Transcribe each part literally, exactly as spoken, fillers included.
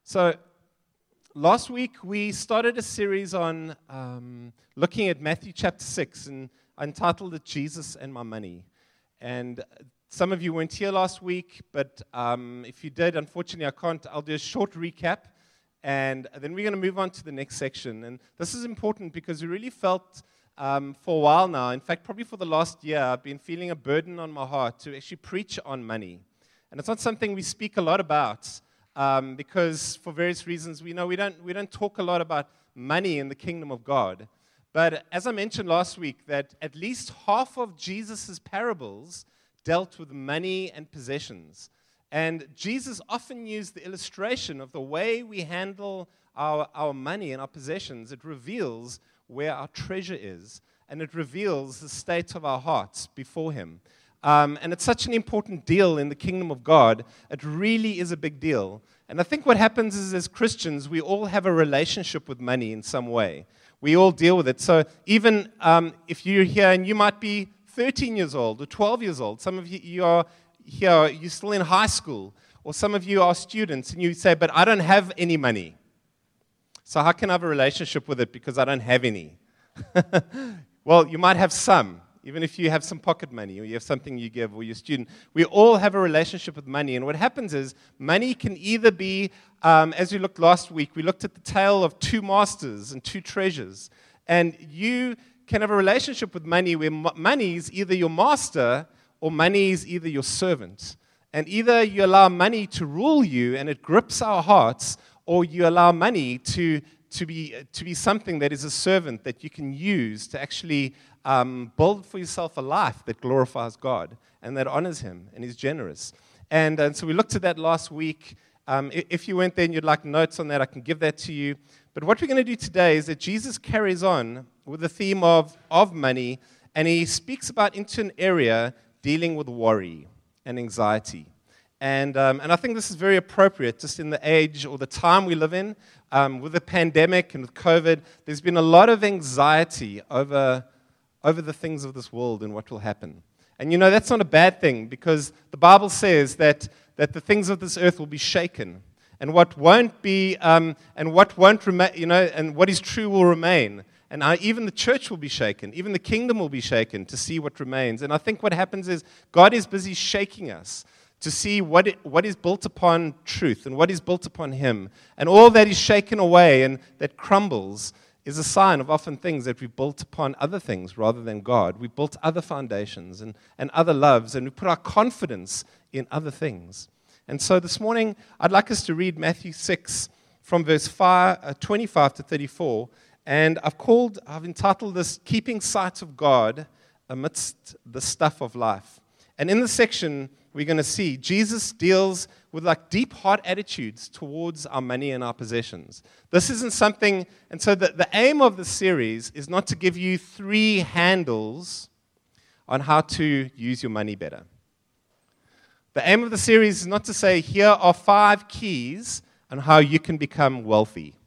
So, last week we started a series on um, looking at Matthew chapter six, and I entitled it Jesus and My Money. And some of you weren't here last week, but um, if you did, unfortunately I can't. I'll do a short recap, and then we're going to move on to the next section. And this is important because we really felt um, for a while now, in fact, probably for the last year, I've been feeling a burden on my heart to actually preach on money. And it's not something we speak a lot about. Um, because for various reasons, we know we don't we don't talk a lot about money in the kingdom of God. But as I mentioned last week, that at least half of Jesus' parables dealt with money and possessions. And Jesus often used the illustration of the way we handle our, our money and our possessions. It reveals where our treasure is, and it reveals the state of our hearts before Him. Um, and it's such an important deal in the kingdom of God. It really is a big deal. And I think what happens is, as Christians, we all have a relationship with money in some way. We all deal with it. So even um, if you're here and you might be thirteen years old or twelve years old, some of you, you are here, you're still in high school, or some of you are students, and you say, but I don't have any money. So how can I have a relationship with it because I don't have any? Well, you might have some. Even if you have some pocket money or you have something you give or you're a student, we all have a relationship with money. And what happens is money can either be, um, as we looked last week, we looked at the tale of two masters and two treasures. And you can have a relationship with money where money is either your master or money is either your servant. And either you allow money to rule you and it grips our hearts, or you allow money to, to, be, to be something that is a servant that you can use to actually Um, build for yourself a life that glorifies God and that honors Him and is generous. And, and so we looked at that last week. Um, if you weren't there and you'd like notes on that, I can give that to you. But what we're going to do today is that Jesus carries on with the theme of, of money, and He speaks about into an area dealing with worry and anxiety. And, um, and I think this is very appropriate just in the age or the time we live in. Um, with the pandemic and with COVID, there's been a lot of anxiety over over the things of this world and what will happen. And you know, that's not a bad thing, because the Bible says that, that the things of this earth will be shaken, and what won't be, um, and what won't remain, you know, and what is true will remain. And I, even the church will be shaken, even the kingdom will be shaken to see what remains. And I think what happens is God is busy shaking us to see what it, what is built upon truth and what is built upon Him. And all that is shaken away and that crumbles is a sign of often things that we've built upon other things rather than God. We've built other foundations and, and other loves, and we put our confidence in other things. And so this morning, I'd like us to read Matthew six from verse five, uh, twenty-five to thirty-four. And I've called, I've entitled this, Keeping Sight of God Amidst the Stuff of Life. And in this section, we're going to see Jesus deals with like deep heart attitudes towards our money and our possessions. This isn't something, and so the, the aim of the series is not to give you three handles on how to use your money better. The aim of the series is not to say, here are five keys on how you can become wealthy.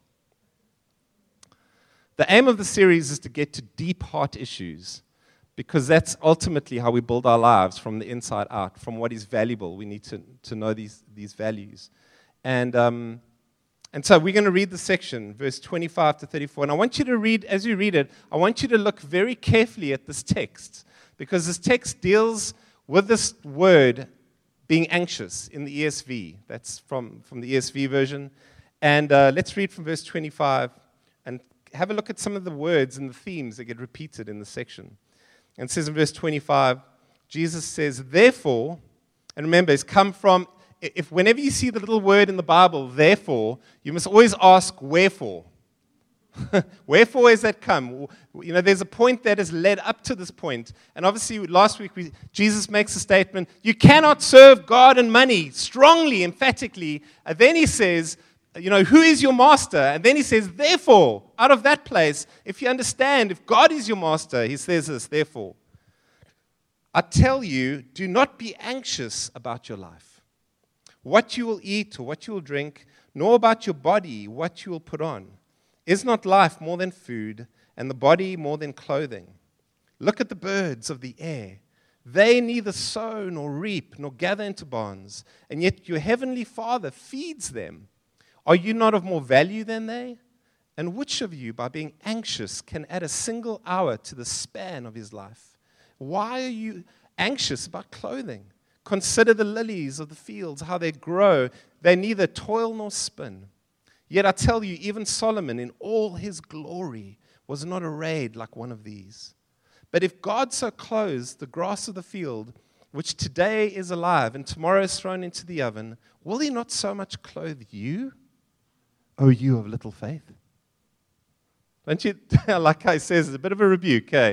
The aim of the series is to get to deep heart issues, because that's ultimately how we build our lives from the inside out, from what is valuable. We need to, to know these, these values. And, um, and so we're going to read the section, verse twenty-five to thirty-four. And I want you to read, as you read it, I want you to look very carefully at this text, because this text deals with this word being anxious in the E S V. That's from, from the E S V version. And uh, let's read from verse twenty-five and have a look at some of the words and the themes that get repeated in this section. And it says in verse twenty-five, Jesus says, therefore, and remember, it's come from, if whenever you see the little word in the Bible, therefore, you must always ask, wherefore? Wherefore has that come? You know, there's a point that has led up to this point. And obviously, last week, we, Jesus makes a statement, you cannot serve God and money, strongly, emphatically. And then He says, you know, who is your master? And then He says, therefore, out of that place, if you understand, if God is your master, He says this, therefore, I tell you, do not be anxious about your life, what you will eat or what you will drink, nor about your body, what you will put on. Is not life more than food, and the body more than clothing? Look at the birds of the air. They neither sow nor reap nor gather into barns, and yet your heavenly Father feeds them. Are you not of more value than they? And which of you, by being anxious, can add a single hour to the span of his life? Why are you anxious about clothing? Consider the lilies of the fields, how they grow. They neither toil nor spin. Yet I tell you, even Solomon in all his glory was not arrayed like one of these. But if God so clothes the grass of the field, which today is alive and tomorrow is thrown into the oven, will he not so much clothe you, O you of little faith? Don't you, like I says, it's a bit of a rebuke, eh?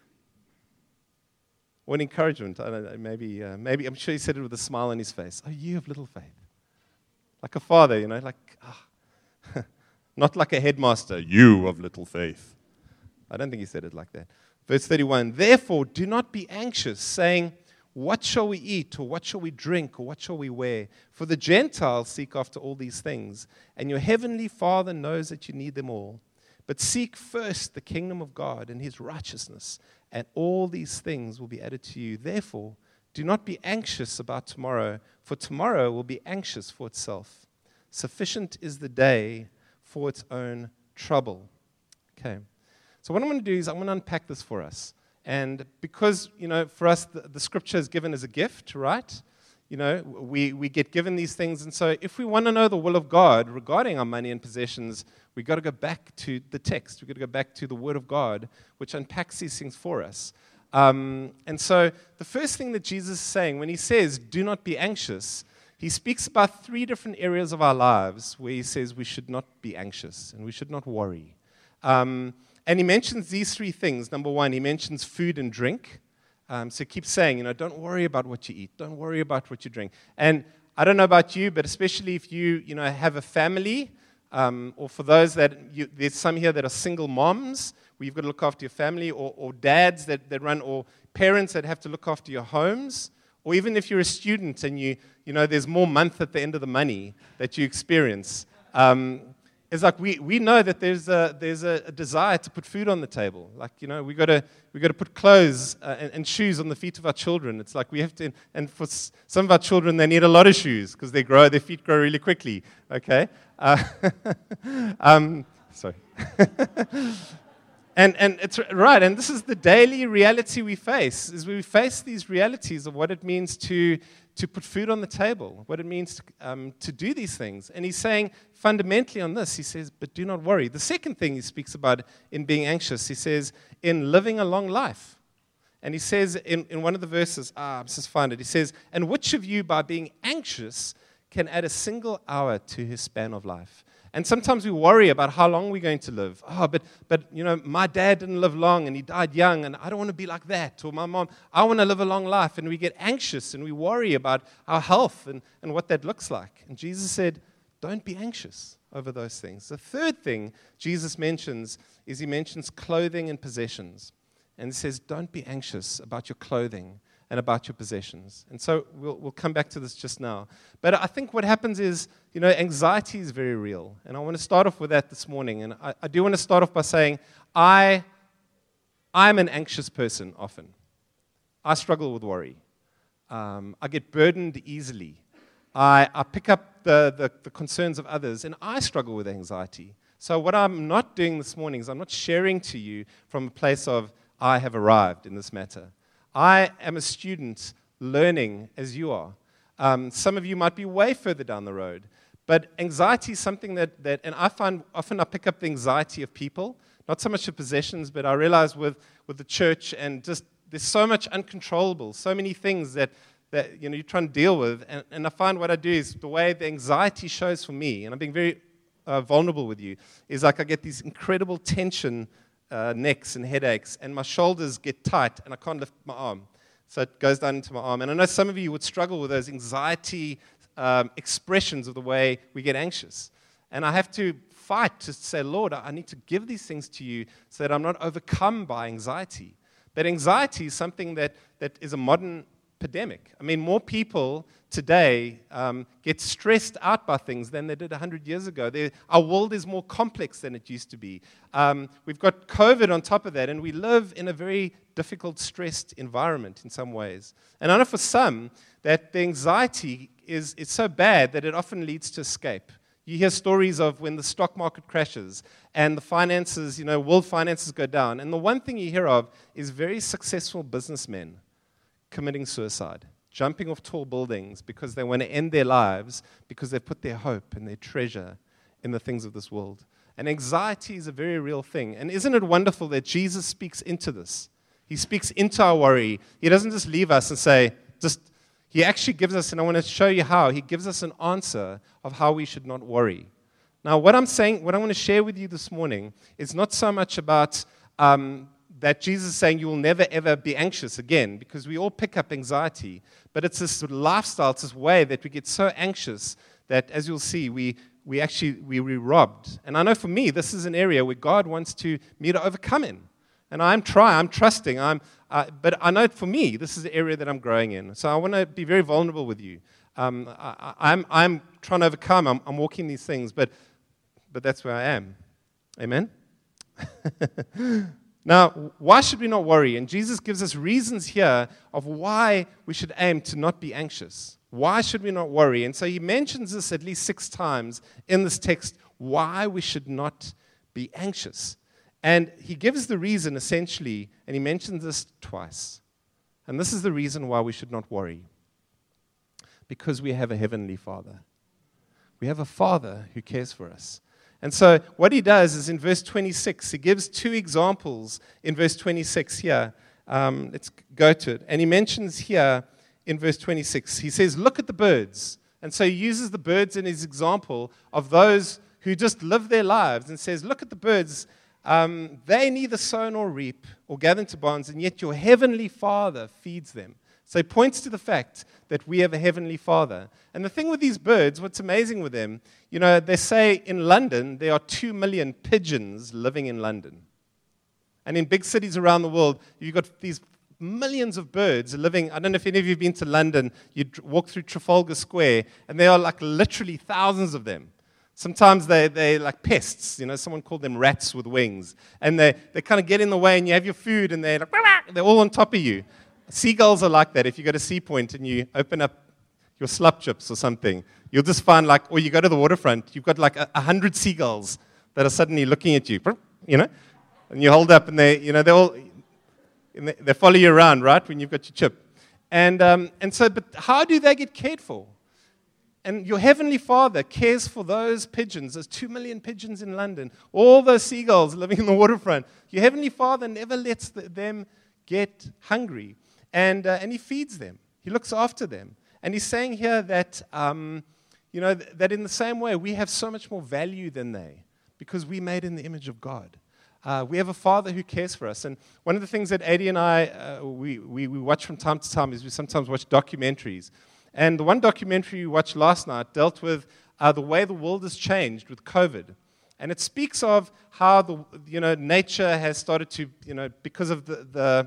Or an encouragement. I don't know, maybe, uh, maybe, I'm sure he said it with a smile on his face. Oh, you of little faith. Like a father, you know, like, oh. Not like a headmaster, you of little faith. I don't think he said it like that. Verse thirty-one, therefore do not be anxious, saying, what shall we eat, or what shall we drink, or what shall we wear? For the Gentiles seek after all these things, and your heavenly Father knows that you need them all. But seek first the kingdom of God and his righteousness, and all these things will be added to you. Therefore, do not be anxious about tomorrow, for tomorrow will be anxious for itself. Sufficient is the day for its own trouble. Okay. So what I'm going to do is I'm going to unpack this for us. And because, you know, for us, the, the scripture is given as a gift, right? You know, we, we get given these things. And so if we want to know the will of God regarding our money and possessions, we've got to go back to the text. We've got to go back to the Word of God, which unpacks these things for us. Um, and so the first thing that Jesus is saying, when he says, do not be anxious, he speaks about three different areas of our lives where he says we should not be anxious and we should not worry. Um, and he mentions these three things. Number one, he mentions food and drink. Um, so keep saying, you know, don't worry about what you eat. Don't worry about what you drink. And I don't know about you, but especially if you, you know, have a family, um, or for those that, you, there's some here that are single moms, where you've got to look after your family, or, or dads that, that run, or parents that have to look after your homes, or even if you're a student and you, you know, there's more month at the end of the money that you experience. Um, It's like we, we know that there's a there's a, a desire to put food on the table. Like, you know, we got to we got to put clothes uh, and, and shoes on the feet of our children. It's like we have to, and for s- some of our children, they need a lot of shoes because they grow, their feet grow really quickly. Okay, uh, um, sorry. and and it's right. And this is the daily reality we face. Is we face these realities of what it means to. to put food on the table, what it means to, um, to do these things. And he's saying, fundamentally on this, he says, but do not worry. The second thing he speaks about in being anxious, he says, in living a long life. And he says in, in one of the verses, ah, let's just find it, he says, and which of you by being anxious can add a single hour to his span of life? And sometimes we worry about how long we're going to live. Oh, but, but, you know, my dad didn't live long and he died young and I don't want to be like that. Or my mom, I want to live a long life. And we get anxious and we worry about our health and, and what that looks like. And Jesus said, don't be anxious over those things. The third thing Jesus mentions is he mentions clothing and possessions. And he says, don't be anxious about your clothing and about your possessions. And so we'll, we'll come back to this just now. But I think what happens is, you know, anxiety is very real. And I want to start off with that this morning. And I, I do want to start off by saying, I, I'm an anxious person often. I struggle with worry. Um, I get burdened easily. I, I pick up the, the, the concerns of others, and I struggle with anxiety. So what I'm not doing this morning is I'm not sharing to you from a place of, I have arrived in this matter. I am a student learning as you are. Um, some of you might be way further down the road. But anxiety is something that, that, and I find often I pick up the anxiety of people, not so much of possessions, but I realize with, with the church and just there's so much uncontrollable, so many things that, that you know, you're trying to deal with. And, and I find what I do is the way the anxiety shows for me, and I'm being very uh, vulnerable with you, is like I get these incredible tension Uh, necks and headaches, and my shoulders get tight, and I can't lift my arm. So it goes down into my arm. And I know some of you would struggle with those anxiety um, expressions of the way we get anxious. And I have to fight to say, Lord, I need to give these things to you so that I'm not overcome by anxiety. But anxiety is something that, that is a modern epidemic. I mean, more people today um, get stressed out by things than they did one hundred years ago. They're, our world is more complex than it used to be. Um, we've got COVID on top of that, and we live in a very difficult, stressed environment in some ways. And I know for some that the anxiety is, is so bad that it often leads to escape. You hear stories of when the stock market crashes and the finances, you know, world finances go down. And the one thing you hear of is very successful businessmen committing suicide, jumping off tall buildings because they want to end their lives because they've put their hope and their treasure in the things of this world. And anxiety is a very real thing. And isn't it wonderful that Jesus speaks into this? He speaks into our worry. He doesn't just leave us and say, just, he actually gives us, and I want to show you how, he gives us an answer of how we should not worry. Now, what I'm saying, what I want to share with you this morning is not so much about um, that Jesus is saying you will never, ever be anxious again, because we all pick up anxiety. But it's this lifestyle, it's this way that we get so anxious that, as you'll see, we we actually, we were robbed. And I know for me, this is an area where God wants to me to overcome in. And I'm trying, I'm trusting, I'm, uh, but I know for me, this is the area that I'm growing in. So I want to be very vulnerable with you. Um, I, I'm, I'm trying to overcome, I'm, I'm walking these things, but, but that's where I am. Amen? Now, why should we not worry? And Jesus gives us reasons here of why we should aim to not be anxious. Why should we not worry? And so he mentions this at least six times in this text, why we should not be anxious. And he gives the reason essentially, and he mentions this twice. And this is the reason why we should not worry. Because we have a heavenly Father. We have a Father who cares for us. And so what he does is in verse twenty-six, he gives two examples in verse twenty-six here. Um, let's go to it. And he mentions here in verse twenty-six, he says, look at the birds. And so he uses the birds in his example of those who just live their lives and says, look at the birds. Um, they neither sow nor reap or gather into barns, and yet your heavenly Father feeds them. So he points to the fact that we have a heavenly Father. And the thing with these birds, what's amazing with them, you know, they say in London there are two million pigeons living in London. And in big cities around the world, you've got these millions of birds living. I don't know if any of you have been to London. You walk through Trafalgar Square, and there are like literally thousands of them. Sometimes they, they're like pests. You know, someone called them rats with wings. And they, they kind of get in the way, and you have your food, and they're like, they're all on top of you. Seagulls are like that. If you go to Sea Point and you open up your slop chips or something, you'll just find like, or you go to the waterfront, you've got like a, a hundred seagulls that are suddenly looking at you, you know, and you hold up, and they, you know, they all, they follow you around, right, when you've got your chip. And um, and so, but how do they get cared for? And your heavenly Father cares for those pigeons. There's two million pigeons in London. All those seagulls living in the waterfront. Your heavenly Father never lets the, them get hungry. And uh, and he feeds them. He looks after them. And he's saying here that, um, you know, th- that in the same way, we have so much more value than they because we're made in the image of God. Uh, we have a Father who cares for us. And one of the things that Adi and I, uh, we, we, we watch from time to time is we sometimes watch documentaries. And the one documentary we watched last night dealt with uh, the way the world has changed with COVID. And it speaks of how the you know nature has started to, you know, because of the, the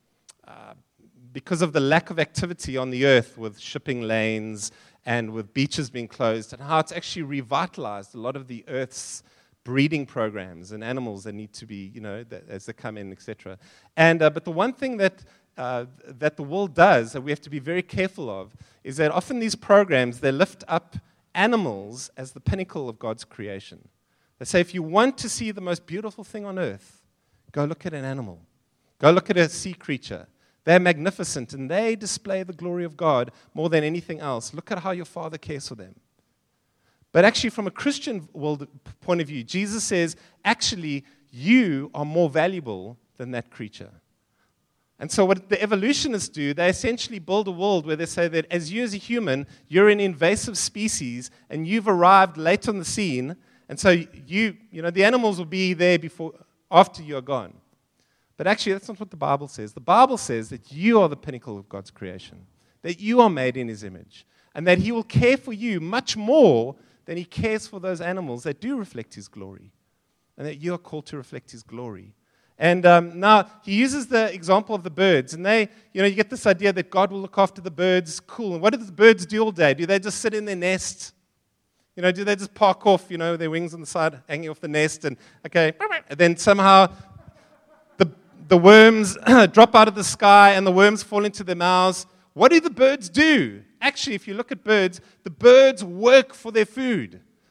uh, because of the lack of activity on the earth with shipping lanes and with beaches being closed, and how it's actually revitalized a lot of the earth's breeding programs and animals that need to be, you know, that, as they come in, et cetera. And uh, but the one thing that uh, that the world does that we have to be very careful of is that often these programs, they lift up animals as the pinnacle of God's creation. They say, if you want to see the most beautiful thing on earth, go look at an animal. Go look at a sea creature. They're magnificent, and they display the glory of God more than anything else. Look at how your Father cares for them. But actually, from a Christian world point of view, Jesus says, actually, you are more valuable than that creature. And so what the evolutionists do, they essentially build a world where they say that as you as a human, you're an invasive species, and you've arrived late on the scene, and so you, you know, the animals will be there before, after you're gone. But actually, that's not what the Bible says. The Bible says that you are the pinnacle of God's creation, that you are made in His image, and that He will care for you much more than He cares for those animals that do reflect His glory, and that you are called to reflect His glory. And um, now, he uses the example of the birds, and they, you know, you get this idea that God will look after the birds. Cool. And what do the birds do all day? Do they just sit in their nest? You know, do they just park off, you know, their wings on the side, hanging off the nest, and, okay, and then somehow the, the worms drop out of the sky, and the worms fall into their mouths. What do the birds do? Actually, if you look at birds, the birds work for their food.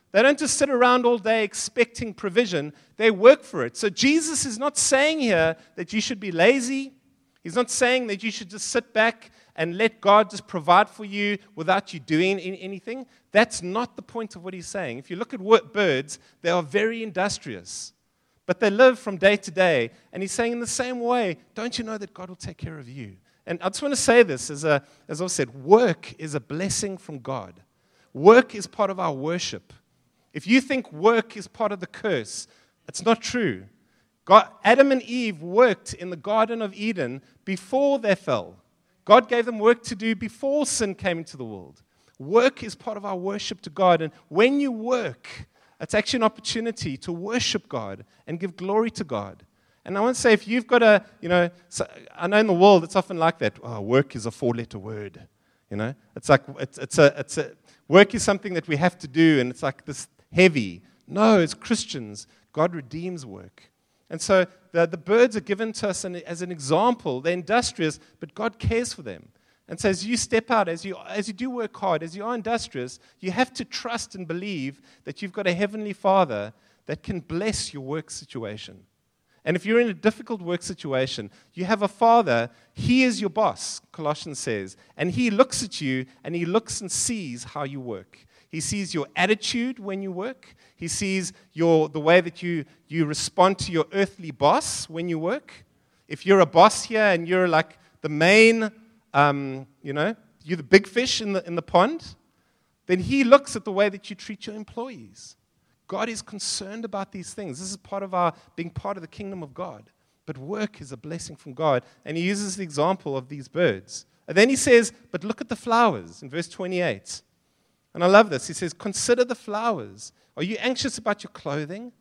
They don't just sit around all day expecting provision. They work for it. So Jesus is not saying here that you should be lazy. He's not saying that you should just sit back and let God just provide for you without you doing anything. That's not the point of what he's saying. If you look at birds, they are very industrious. But they live from day to day. And he's saying in the same way, don't you know that God will take care of you? And I just want to say this, as, a, as I've said, work is a blessing from God. Work is part of our worship. If you think work is part of the curse, it's not true. God, Adam and Eve worked in the Garden of Eden before they fell. God gave them work to do before sin came into the world. Work is part of our worship to God. And when you work, it's actually an opportunity to worship God and give glory to God. And I want to say, if you've got a, you know, so I know in the world it's often like that. Oh, work is a four-letter word. You know, it's like, it's, it's a, it's a, work is something that we have to do, and it's like this heavy. No, as Christians, God redeems work. And so the, the birds are given to us as an example. They're industrious, but God cares for them. And so as you step out, as you, as you do work hard, as you are industrious, you have to trust and believe that you've got a heavenly Father that can bless your work situation. And if you're in a difficult work situation, you have a Father, He is your boss, Colossians says, and He looks at you and He looks and sees how you work. He sees your attitude when you work. He sees your, the way that you, you respond to your earthly boss when you work. If you're a boss here and you're like the main, um, you know, you're the big fish in the, in the pond, then He looks at the way that you treat your employees. God is concerned about these things. This is part of our being part of the kingdom of God. But work is a blessing from God. And He uses the example of these birds. And then He says, but look at the flowers in verse twenty-eight. And I love this. He says, consider the flowers. Are you anxious about your clothing?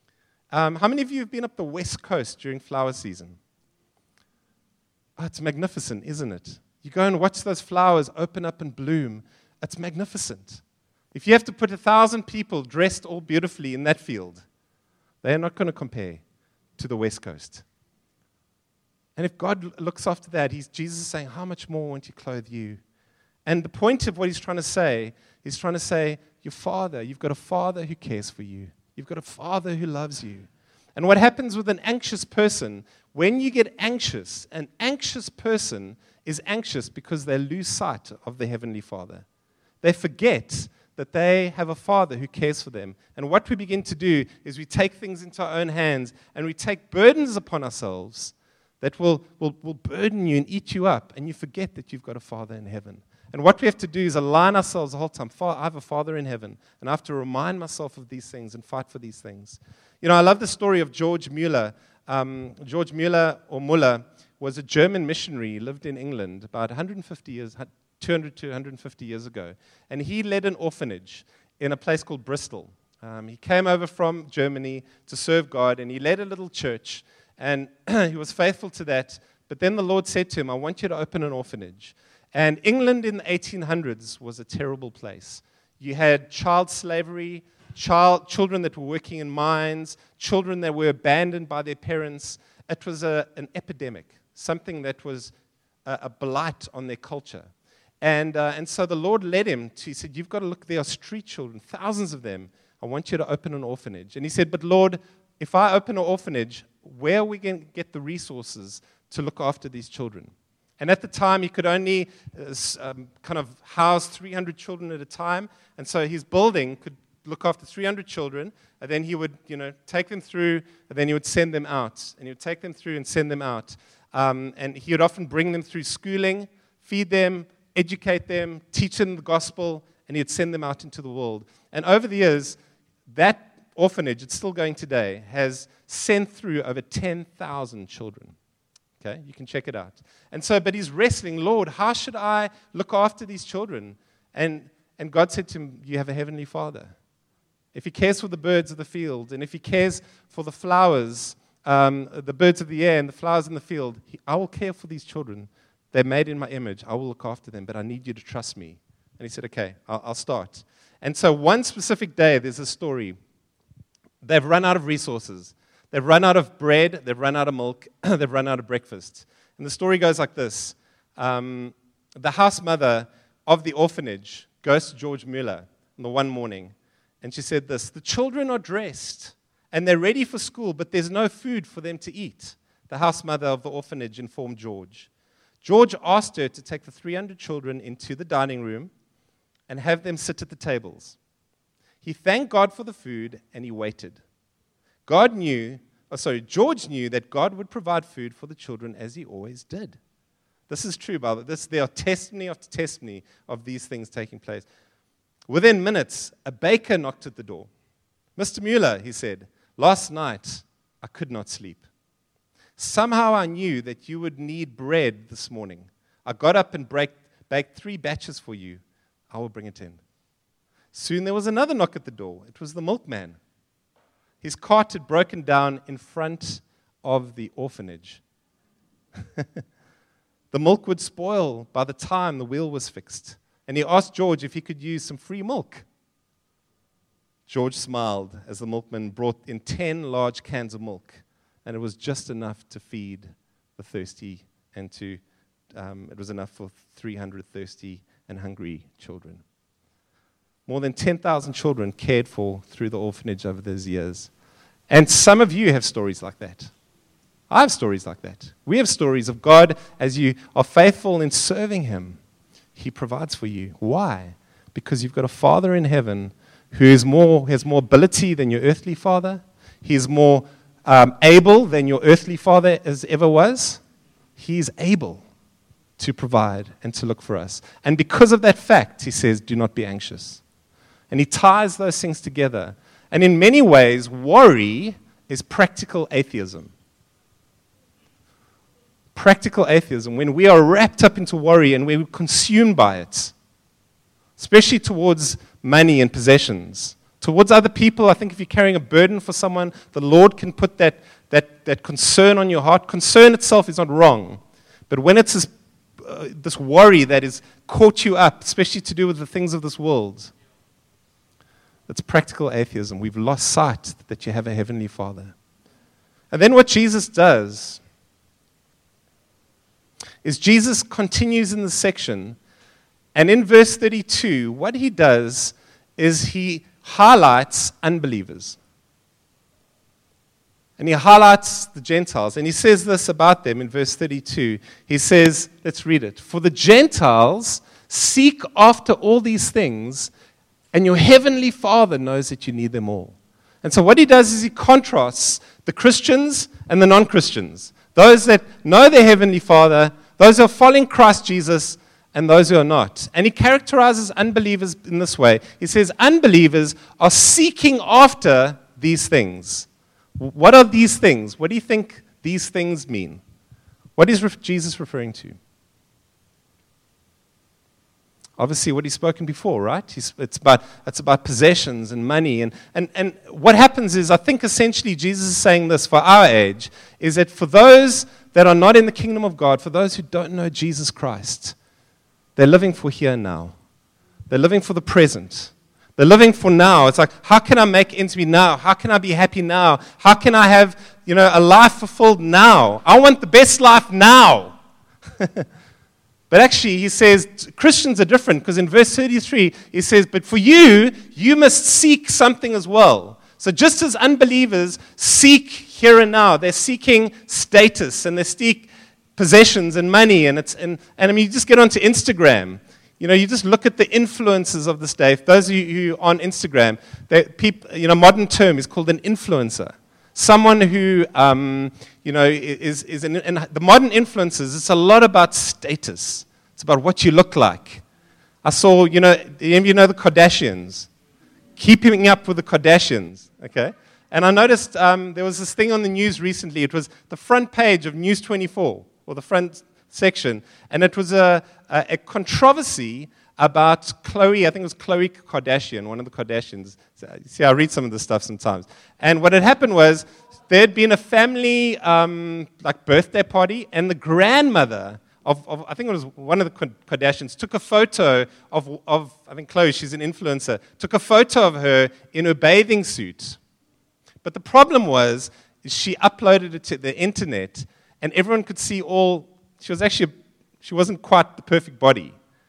Um, how many of you have been up the West Coast during flower season? Oh, it's magnificent, isn't it? You go and watch those flowers open up and bloom. It's magnificent. If you have to put a thousand people dressed all beautifully in that field, they are not going to compare to the West Coast. And if God looks after that, he's, Jesus is saying, how much more won't He clothe you? And the point of what He's trying to say, He's trying to say, your Father, you've got a Father who cares for you. You've got a Father who loves you. And what happens with an anxious person, when you get anxious, an anxious person is anxious because they lose sight of the Heavenly Father. They forget that they have a Father who cares for them. And what we begin to do is we take things into our own hands and we take burdens upon ourselves that will, will, will burden you and eat you up, and you forget that you've got a Father in heaven. And what we have to do is align ourselves the whole time. I have a Father in heaven, and I have to remind myself of these things and fight for these things. You know, I love the story of George Mueller. Um, George Mueller, or Muller, was a German missionary. He lived in England about one hundred fifty years, two hundred to one hundred fifty years ago. And he led an orphanage in a place called Bristol. Um, he came over from Germany to serve God, and he led a little church, and he was faithful to that. But then the Lord said to him, I want you to open an orphanage. And England in the eighteen hundreds was a terrible place. You had child slavery, child, children that were working in mines, children that were abandoned by their parents. It was a, an epidemic, something that was a, a blight on their culture. And, uh, and so the Lord led him to, he said, you've got to look, there are street children, thousands of them. I want you to open an orphanage. And he said, but Lord, if I open an orphanage, where are we going to get the resources to look after these children? And at the time, he could only uh, um, kind of house three hundred children at a time. And so his building could look after three hundred children. And then he would, you know, take them through, and then he would send them out. And he would take them through and send them out. Um, and he would often bring them through schooling, feed them, educate them, teach them the gospel, and he'd send them out into the world. And over the years, that orphanage, it's still going today, has sent through over ten thousand children. Okay, you can check it out. And so, but he's wrestling, Lord, how should I look after these children? And, and God said to him, you have a heavenly Father. If He cares for the birds of the field, and if He cares for the flowers, um, the birds of the air and the flowers in the field, he, I will care for these children. They're made in my image. I will look after them, but I need you to trust me. And he said, okay, I'll, I'll start. And so one specific day, there's a story. They've run out of resources. They've run out of bread, they've run out of milk, they've run out of breakfast. And the story goes like this. Um, the house mother of the orphanage goes to George Mueller on the one morning, And she said this, "The children are dressed and they're ready for school, but there's no food for them to eat." The house mother of the orphanage informed George. George asked her to take the three hundred children into the dining room and have them sit at the tables. He thanked God for the food and he waited. God knew, oh sorry, George knew that God would provide food for the children as he always did. This is true, by the way. This, there are testimony after testimony of these things taking place. Within minutes, a baker knocked at the door. "Mister Mueller," he said, "last night I could not sleep. Somehow I knew that you would need bread this morning. I got up and baked, baked three batches for you. I will bring it in." Soon there was another knock at the door. It was the milkman. His cart had broken down in front of the orphanage. The milk would spoil by the time the wheel was fixed, and he asked George if he could use some free milk. George smiled as the milkman brought in ten large cans of milk, and it was just enough to feed the thirsty and to, um, it was enough for three hundred thirsty and hungry children. More than ten thousand children cared for through the orphanage over those years. And some of you have stories like that. I have stories like that. We have stories of God as you are faithful in serving Him. He provides for you. Why? Because you've got a Father in heaven who is more, has more ability than your earthly father. He is more um, able than your earthly father as ever was. He is able to provide and to look for us. And because of that fact, He says, do not be anxious. And He ties those things together. And in many ways, worry is practical atheism. Practical atheism, when we are wrapped up into worry and we're consumed by it, especially towards money and possessions. Towards other people, I think if you're carrying a burden for someone, the Lord can put that, that, that concern on your heart. Concern itself is not wrong. But when it's this, uh, this worry that has caught you up, especially to do with the things of this world, it's practical atheism. We've lost sight that you have a heavenly Father. And then what Jesus does is Jesus continues in the section, and in verse thirty-two, what He does is He highlights unbelievers. And He highlights the Gentiles, and He says this about them in verse thirty-two. He says, let's read it. "For the Gentiles seek after all these things, and your heavenly Father knows that you need them all." And so what He does is He contrasts the Christians and the non-Christians. Those that know their heavenly Father, those who are following Christ Jesus, and those who are not. And He characterizes unbelievers in this way. He says, unbelievers are seeking after these things. What are these things? What do you think these things mean? What is Jesus referring to? Obviously, what He's spoken before, right? He's, it's, about, it's about possessions and money. And, and, and what happens is, I think essentially Jesus is saying this for our age, is that for those that are not in the kingdom of God, for those who don't know Jesus Christ, they're living for here and now. They're living for the present. They're living for now. It's like, how can I make ends meet now? How can I be happy now? How can I have, you know, a life fulfilled now? I want the best life now. But actually, He says, Christians are different, because in verse thirty-three, He says, but for you, you must seek something as well. So just as unbelievers seek here and now, they're seeking status, and they seek possessions and money, and it's and, and I mean, you just get onto Instagram. You know, you just look at the influencers of this day. Those of you who are on Instagram, they, people, you know, modern term is called an influencer. Someone who, um, you know, is, is an, and the modern influencers, it's a lot about status. It's about what you look like. I saw, you know, you know the Kardashians. Keeping up with the Kardashians, okay? And I noticed um, there was this thing on the news recently. It was the front page of News twenty-four, or the front section, and it was a, a, a controversy about Khloe, I think it was Khloe Kardashian, one of the Kardashians. See, I read some of this stuff sometimes. And what had happened was there had been a family um, like birthday party, and the grandmother of, of, I think it was one of the Kardashians, took a photo of, of, I think Khloe, she's an influencer, took a photo of her in her bathing suit. But the problem was she uploaded it to the internet, and everyone could see all, she was actually, she wasn't quite the perfect body.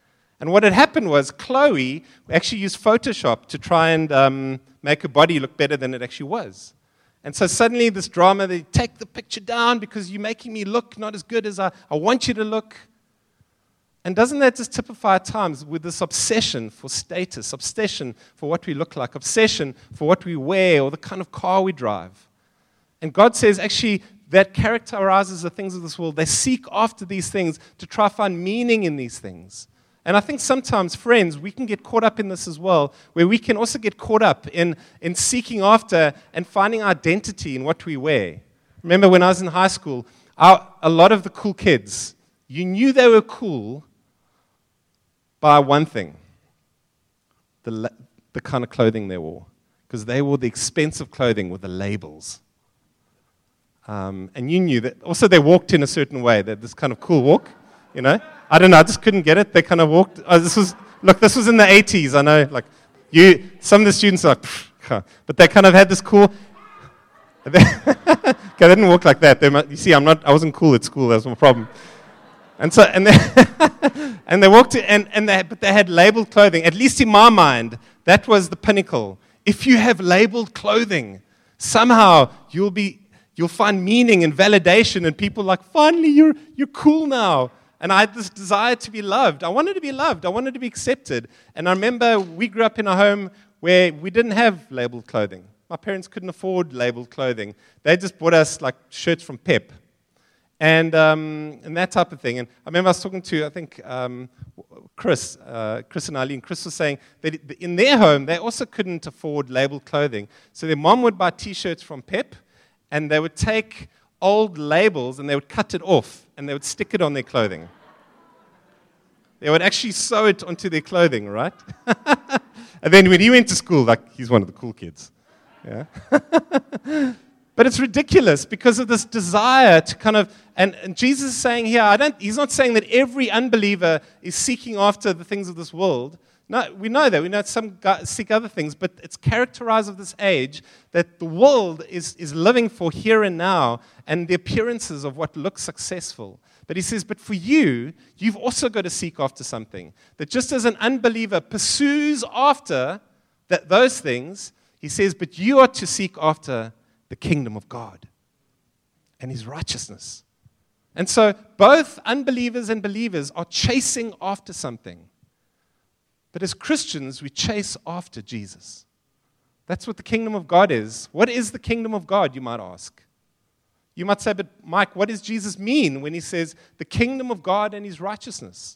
And what had happened was Chloe actually used Photoshop to try and um, make her body look better than it actually was. And so suddenly this drama, they take the picture down because you're making me look not as good as I, I want you to look. And doesn't that just typify at times with this obsession for status, obsession for what we look like, obsession for what we wear or the kind of car we drive? And God says, actually, that characterizes the things of this world. They seek after these things to try to find meaning in these things. And I think sometimes, friends, we can get caught up in this as well, where we can also get caught up in, in seeking after and finding identity in what we wear. Remember when I was in high school, our, a lot of the cool kids, you knew they were cool by one thing, the, the kind of clothing they wore. Because they wore the expensive clothing with the labels. Um, and you knew that. Also, they walked in a certain way, that this kind of cool walk, you know. I don't know, I just couldn't get it. They kind of walked. Oh, this was, look, this was in the eighties, I know. Like, you, some of the students are like, huh. But they kind of had this cool. They, okay, they didn't walk like that. They, you see, I'm not, I wasn't cool at school, that's my problem. And so, and they, and they walked in, and, and they, but they had labeled clothing. At least in my mind, that was the pinnacle. If you have labeled clothing, somehow you'll be, you'll find meaning and validation, and people are like, finally, you're, you're cool now. And I had this desire to be loved. I wanted to be loved. I wanted to be accepted. And I remember we grew up in a home where we didn't have labeled clothing. My parents couldn't afford labeled clothing. They just bought us like shirts from Pep and um, and that type of thing. And I remember I was talking to, I think, um, Chris, uh, Chris and Eileen. Chris was saying that in their home, they also couldn't afford labeled clothing. So their mom would buy T-shirts from Pep, and they would take old labels and they would cut it off and they would stick it on their clothing. They would actually sew it onto their clothing, right? And then when he went to school, like, he's one of the cool kids. Yeah. But it's ridiculous because of this desire to kind of, and, and Jesus is saying here, I don't, he's not saying that every unbeliever is seeking after the things of this world. No, we know that. We know some seek other things, but it's characterized of this age that the world is, is living for here and now and the appearances of what looks successful. But he says, but for you, you've also got to seek after something. That just as an unbeliever pursues after that, those things, he says, but you are to seek after the kingdom of God and his righteousness. And so both unbelievers and believers are chasing after something. But as Christians, we chase after Jesus. That's what the kingdom of God is. What is the kingdom of God, you might ask? You might say, but Mike, what does Jesus mean when he says the kingdom of God and his righteousness?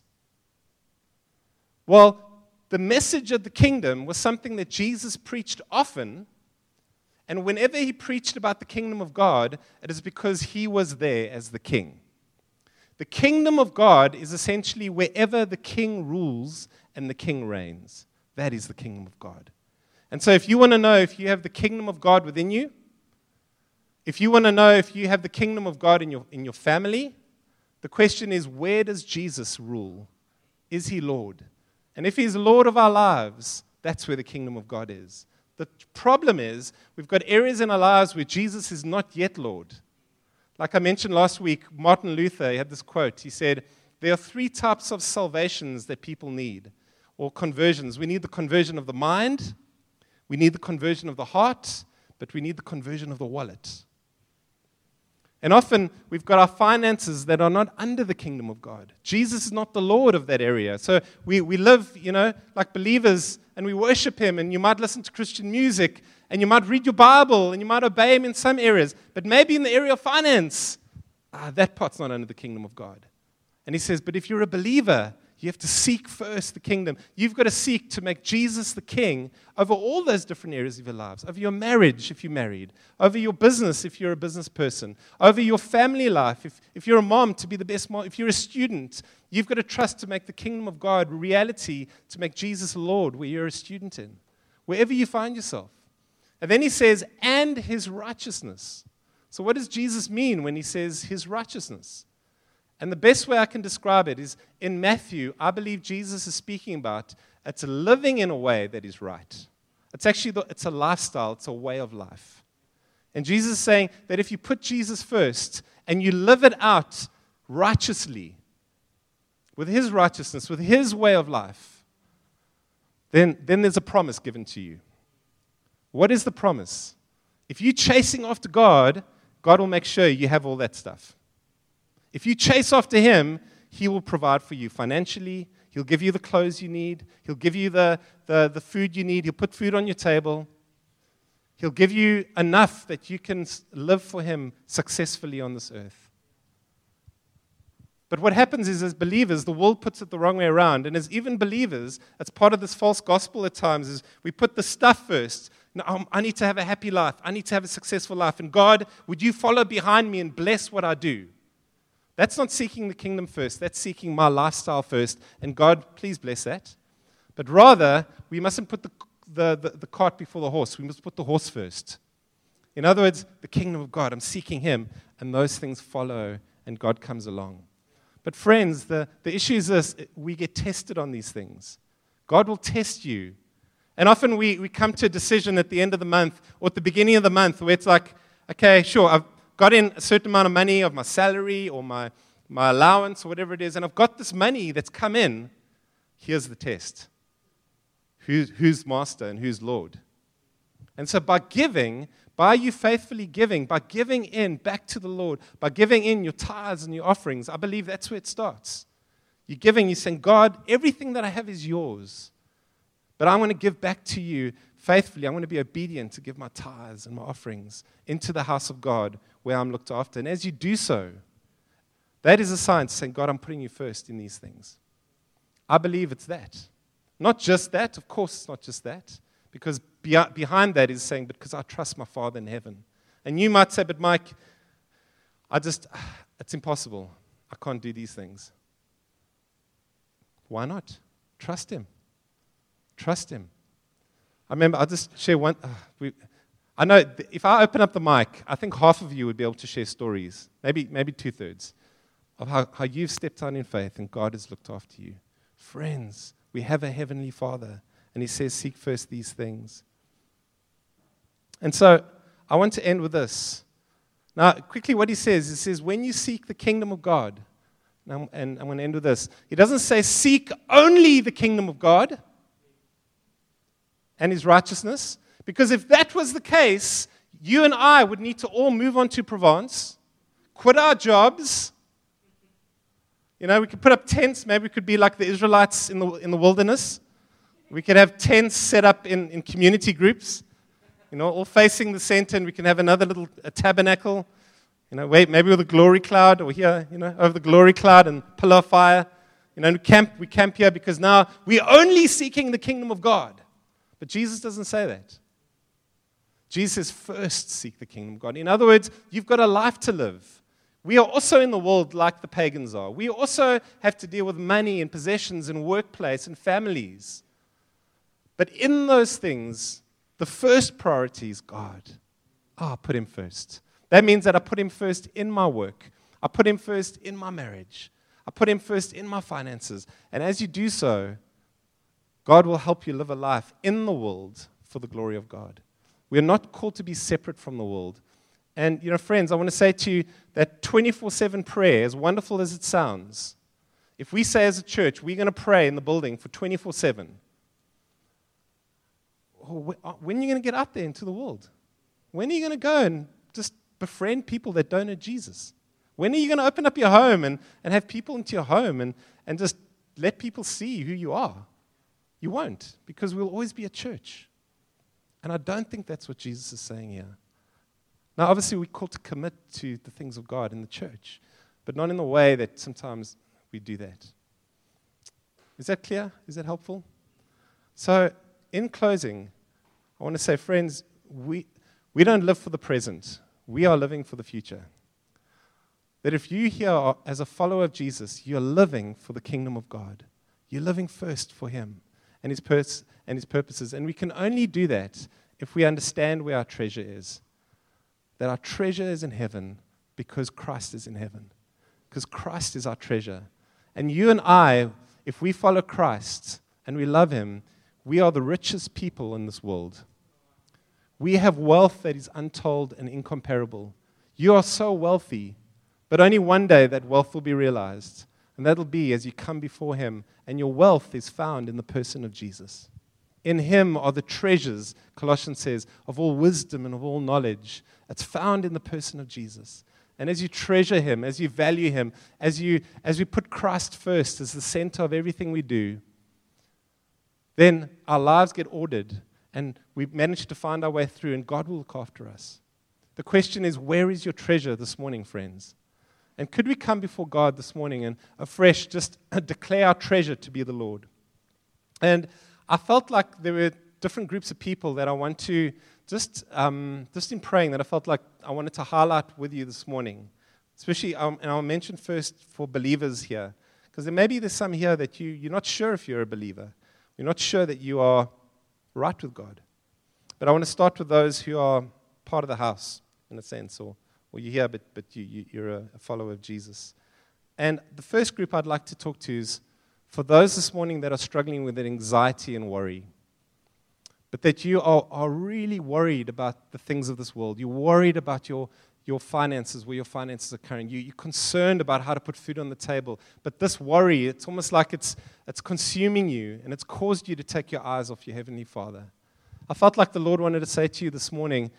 Well, the message of the kingdom was something that Jesus preached often. And whenever he preached about the kingdom of God, it is because he was there as the king. The kingdom of God is essentially wherever the king rules and the king reigns. That is the kingdom of God. And so if you want to know if you have the kingdom of God within you, if you want to know if you have the kingdom of God in your, in your family, the question is, where does Jesus rule? Is he Lord? And if he's Lord of our lives, that's where the kingdom of God is. The problem is, we've got areas in our lives where Jesus is not yet Lord. Like I mentioned last week, Martin Luther had this quote. He said, there are three types of salvations that people need, or conversions. We need the conversion of the mind, we need the conversion of the heart, but we need the conversion of the wallet. And often, we've got our finances that are not under the kingdom of God. Jesus is not the Lord of that area. So we, we live, you know, like believers, and we worship him, and you might listen to Christian music, and you might read your Bible, and you might obey him in some areas. But maybe in the area of finance, ah, that part's not under the kingdom of God. And he says, but if you're a believer, you have to seek first the kingdom. You've got to seek to make Jesus the king over all those different areas of your lives, over your marriage if you're married, over your business if you're a business person, over your family life. If, if you're a mom, to be the best mom. If you're a student, you've got to trust to make the kingdom of God reality, to make Jesus Lord where you're a student in, wherever you find yourself. And then he says, and his righteousness. So what does Jesus mean when he says his righteousness? And the best way I can describe it is in Matthew, I believe Jesus is speaking about it's living in a way that is right. It's actually the, it's a lifestyle, it's a way of life. And Jesus is saying that if you put Jesus first and you live it out righteously, with His righteousness, with His way of life, then, then there's a promise given to you. What is the promise? If you're chasing after God, God will make sure you have all that stuff. If you chase after Him, He will provide for you financially. He'll give you the clothes you need. He'll give you the, the, the food you need. He'll put food on your table. He'll give you enough that you can live for Him successfully on this earth. But what happens is, as believers, the world puts it the wrong way around. And as even believers, it's part of this false gospel at times, is we put the stuff first. No, I need to have a happy life. I need to have a successful life. And God, would you follow behind me and bless what I do? That's not seeking the kingdom first. That's seeking my lifestyle first. And God, please bless that. But rather, we mustn't put the, the, the, the cart before the horse. We must put the horse first. In other words, the kingdom of God. I'm seeking Him. And those things follow, and God comes along. But friends, the, the issue is this. We get tested on these things. God will test you. And often we, we come to a decision at the end of the month or at the beginning of the month where it's like, okay, sure, I've got in a certain amount of money of my salary or my, my allowance or whatever it is, and I've got this money that's come in. Here's the test. Who's, who's master and who's Lord? And so by giving, by you faithfully giving, by giving in back to the Lord, by giving in your tithes and your offerings, I believe that's where it starts. You're giving, you're saying, God, everything that I have is yours. But I want to give back to you faithfully. I want to be obedient to give my tithes and my offerings into the house of God where I'm looked after. And as you do so, that is a sign saying, God, I'm putting you first in these things. I believe it's that. Not just that. Of course, it's not just that. Because behind that is saying, because I trust my Father in heaven. And you might say, but Mike, I just, it's impossible. I can't do these things. Why not? Trust Him. Trust Him. I remember, I'll just share one. Uh, we, I know if I open up the mic, I think half of you would be able to share stories, maybe maybe two-thirds, of how, how you've stepped out in faith and God has looked after you. Friends, we have a heavenly Father, and He says, seek first these things. And so I want to end with this. Now, quickly what He says, He says, when you seek the kingdom of God, now, and I'm going to end with this. He doesn't say seek only the kingdom of God and His righteousness. Because if that was the case, you and I would need to all move on to Provence, quit our jobs. You know, we could put up tents. Maybe we could be like the Israelites in the in the wilderness. We could have tents set up in, in community groups, you know, all facing the center, and we can have another little a tabernacle, you know, wait, maybe with a glory cloud, or here, you know, over the glory cloud and pillar of fire. You know, we camp, we camp here because now we're only seeking the kingdom of God. But Jesus doesn't say that. Jesus says, first seek the kingdom of God. In other words, you've got a life to live. We are also in the world like the pagans are. We also have to deal with money and possessions and workplace and families. But in those things, the first priority is God. Oh, I put Him first. That means that I put Him first in my work. I put Him first in my marriage. I put Him first in my finances. And as you do so, God will help you live a life in the world for the glory of God. We are not called to be separate from the world. And, you know, friends, I want to say to you that twenty-four seven prayer, as wonderful as it sounds, if we say as a church, we're going to pray in the building for twenty-four seven, when are you going to get out there into the world? When are you going to go and just befriend people that don't know Jesus? When are you going to open up your home and, and have people into your home and, and just let people see who you are? You won't, because we'll always be a church. And I don't think that's what Jesus is saying here. Now, obviously, we're called to commit to the things of God in the church, but not in the way that sometimes we do that. Is that clear? Is that helpful? So, in closing, I want to say, friends, we, we don't live for the present. We are living for the future. That if you here are, as a follower of Jesus, you're living for the kingdom of God. You're living first for Him and His pers- and His purposes. And we can only do that if we understand where our treasure is. That our treasure is in heaven because Christ is in heaven. Because Christ is our treasure. And you and I, if we follow Christ and we love Him, we are the richest people in this world. We have wealth that is untold and incomparable. You are so wealthy, but only one day that wealth will be realized. And that'll be as you come before Him, and your wealth is found in the person of Jesus. In Him are the treasures, Colossians says, of all wisdom and of all knowledge. It's found in the person of Jesus. And as you treasure Him, as you value Him, as you as we put Christ first as the center of everything we do, then our lives get ordered, and we manage to find our way through, and God will look after us. The question is, where is your treasure this morning, friends? And could we come before God this morning and afresh just declare our treasure to be the Lord? And I felt like there were different groups of people that I want to, just um, just in praying, that I felt like I wanted to highlight with you this morning. Especially, um, and I'll mention first for believers here, because there maybe there's some here that you, you're not sure if you're a believer. You're not sure that you are right with God. But I want to start with those who are part of the house, in a sense, or Well, you're here, but, but you, you, you're a, a follower of Jesus. And the first group I'd like to talk to is for those this morning that are struggling with anxiety and worry, but that you are, are really worried about the things of this world. You're worried about your, your finances, where your finances are current. You, you're concerned about how to put food on the table. But this worry, it's almost like it's, it's consuming you, and it's caused you to take your eyes off your Heavenly Father. I felt like the Lord wanted to say to you this morning,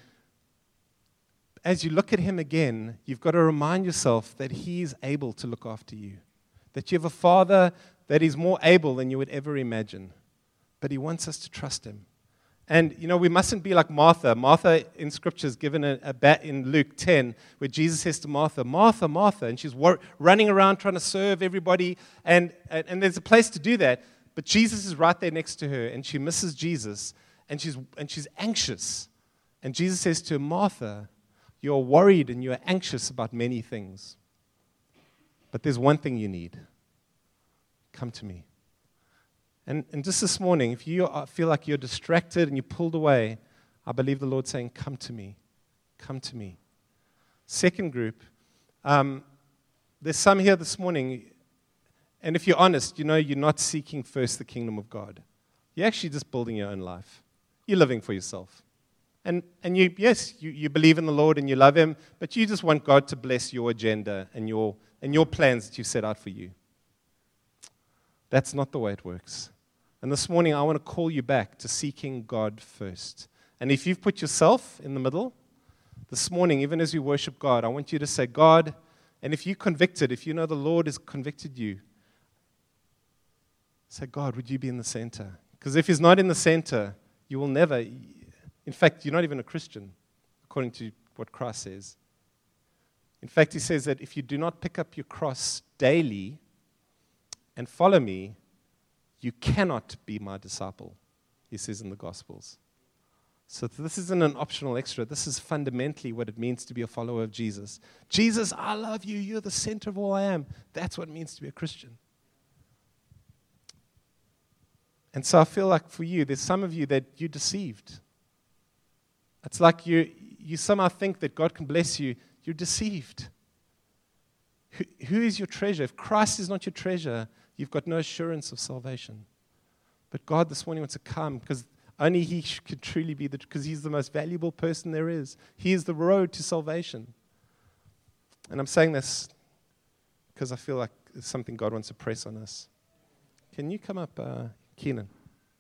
as you look at Him again, you've got to remind yourself that He is able to look after you, that you have a Father that is more able than you would ever imagine, but He wants us to trust Him. And, you know, we mustn't be like Martha. Martha in Scripture is given a, a bat in Luke ten, where Jesus says to Martha, Martha, Martha, and she's wor- running around trying to serve everybody, and, and, and there's a place to do that, but Jesus is right there next to her, and she misses Jesus, and she's, and she's anxious. And Jesus says to her, Martha, you're worried and you're anxious about many things. But there's one thing you need. Come to me. And, and just this morning, if you are, feel like you're distracted and you're pulled away, I believe the Lord's saying, come to me. Come to me. Second group, um, there's some here this morning, and if you're honest, you know you're not seeking first the kingdom of God. You're actually just building your own life. You're living for yourself. And, and you, yes, you, you believe in the Lord and you love Him, but you just want God to bless your agenda and your, and your plans that you set out for you. That's not the way it works. And this morning, I want to call you back to seeking God first. And if you've put yourself in the middle, this morning, even as we worship God, I want you to say, God, and if you're convicted, if you know the Lord has convicted you, say, God, would you be in the center? Because if He's not in the center, you will never... In fact, you're not even a Christian, according to what Christ says. In fact, He says that if you do not pick up your cross daily and follow me, you cannot be my disciple, He says in the Gospels. So this isn't an optional extra. This is fundamentally what it means to be a follower of Jesus. Jesus, I love you. You're the center of all I am. That's what it means to be a Christian. And so I feel like for you, there's some of you that you're deceived. It's like you, you somehow think that God can bless you. You're deceived. Who, who is your treasure? If Christ is not your treasure, you've got no assurance of salvation. But God this morning wants to come because only He could truly be the, because He's the most valuable person there is. He is the road to salvation. And I'm saying this because I feel like it's something God wants to press on us. Can you come up, uh, Keenan?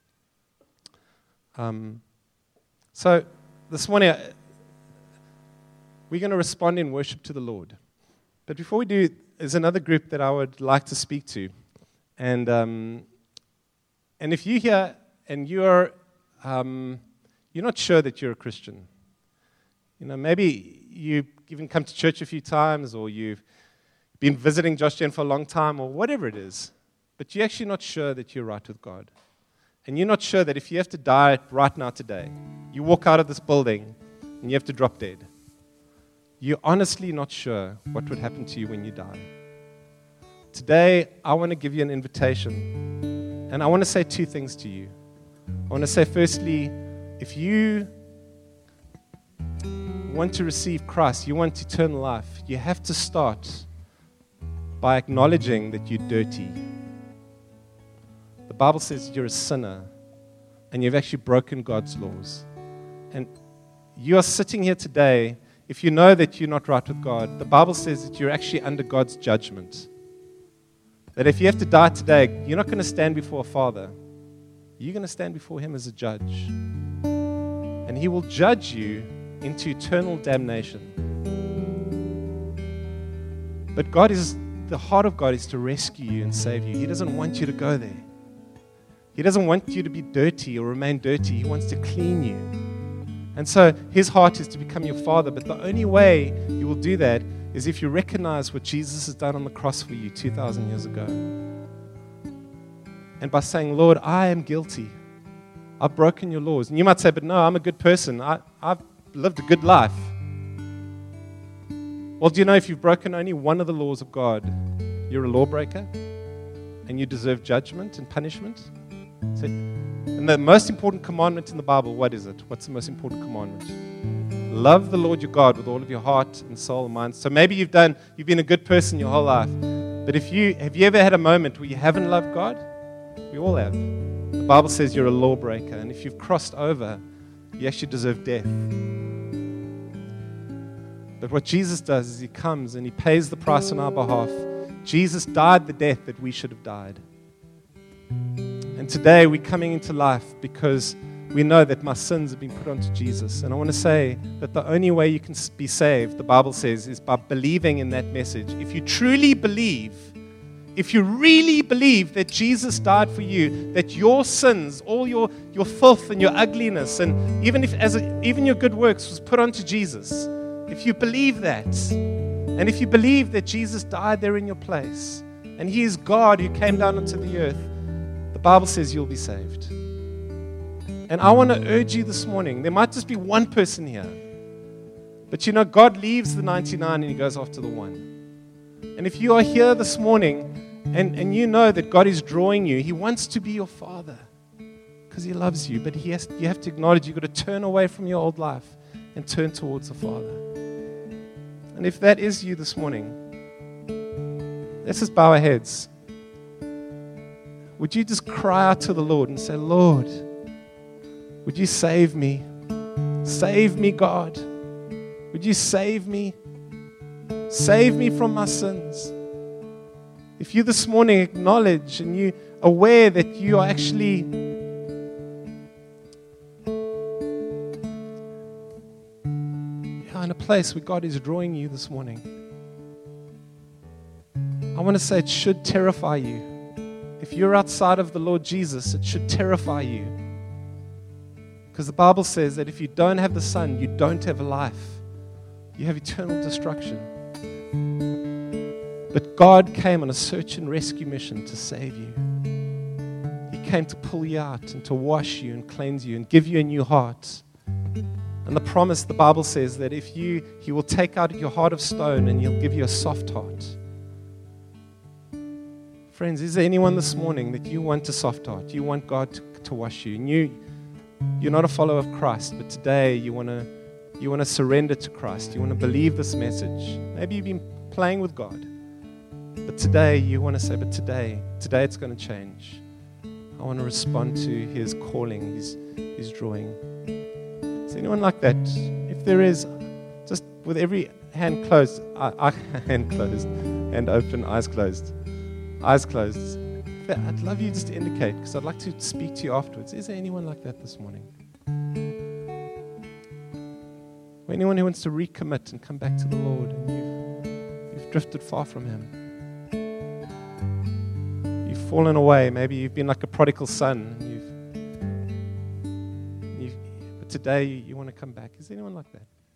Um, so... This morning, we're going to respond in worship to the Lord. But before we do, there's another group that I would like to speak to. And um, and if you're here and you're um, you're not sure that you're a Christian, you know, maybe you've even come to church a few times, or you've been visiting Josh Gen for a long time, or whatever it is, but you're actually not sure that you're right with God. And you're not sure that if you have to die right now today, you walk out of this building and you have to drop dead, you're honestly not sure what would happen to you when you die. Today, I want to give you an invitation. And I want to say two things to you. I want to say, firstly, if you want to receive Christ, you want eternal life, you have to start by acknowledging that you're dirty. The Bible says you're a sinner and you've actually broken God's laws. And you are sitting here today, if you know that you're not right with God, the Bible says that you're actually under God's judgment. That if you have to die today, you're not going to stand before a father. You're going to stand before him as a judge. And he will judge you into eternal damnation. But God is, the heart of God is to rescue you and save you. He doesn't want you to go there. He doesn't want you to be dirty or remain dirty. He wants to clean you. And so his heart is to become your father. But the only way you will do that is if you recognize what Jesus has done on the cross for you two thousand years ago. And by saying, Lord, I am guilty. I've broken your laws. And you might say, but no, I'm a good person. I, I've lived a good life. Well, do you know if you've broken only one of the laws of God, you're a lawbreaker and you deserve judgment and punishment? So, and the most important commandment in the Bible, what is it? What's the most important commandment? Love the Lord your God with all of your heart and soul and mind. So maybe you've done, you've been a good person your whole life. But if you, have you ever had a moment where you haven't loved God? We all have. The Bible says you're a lawbreaker. And if you've crossed over, you actually deserve death. But what Jesus does is he comes and he pays the price on our behalf. Jesus died the death that we should have died. And today we're coming into life because we know that my sins have been put onto Jesus. And I want to say that the only way you can be saved, the Bible says, is by believing in that message. If you truly believe, if you really believe that Jesus died for you, that your sins, all your, your filth and your ugliness, and even if as a, even your good works was put onto Jesus, if you believe that, and if you believe that Jesus died there in your place, and he is God who came down onto the earth, the Bible says you'll be saved. And I want to urge you this morning, there might just be one person here, but you know, God leaves the ninety-nine and he goes after the one. And if you are here this morning and, and you know that God is drawing you, he wants to be your father because he loves you, but he has, you have to acknowledge you've got to turn away from your old life and turn towards the Father. And if that is you this morning, let's just bow our heads. Would you just cry out to the Lord and say, Lord, would you save me? Save me, God. Would you save me? Save me from my sins. If you this morning acknowledge and you are aware that you are actually in a place where God is drawing you this morning, I want to say it should terrify you. If you're outside of the Lord Jesus, it should terrify you. Because the Bible says that if you don't have the Son, you don't have a life. You have eternal destruction. But God came on a search and rescue mission to save you. He came to pull you out and to wash you and cleanse you and give you a new heart. And the promise, the Bible says that if you, he will take out your heart of stone and he'll give you a soft heart. Friends, is there anyone this morning that you want a soft heart? You want God to, to wash you? And you, you're not a follower of Christ, but today you want to you want to surrender to Christ. You want to believe this message. Maybe you've been playing with God, but today you want to say, but today, today it's going to change. I want to respond to his calling, his, his drawing. Is anyone like that? If there is, just with every hand closed, I, I, hand closed, hand open, eyes closed, eyes closed. I'd love you just to indicate, because I'd like to speak to you afterwards. Is there anyone like that this morning? Or anyone who wants to recommit and come back to the Lord and you've, you've drifted far from him? You've fallen away. Maybe you've been like a prodigal son. And you've, you've, but today you, you want to come back. Is there anyone like that?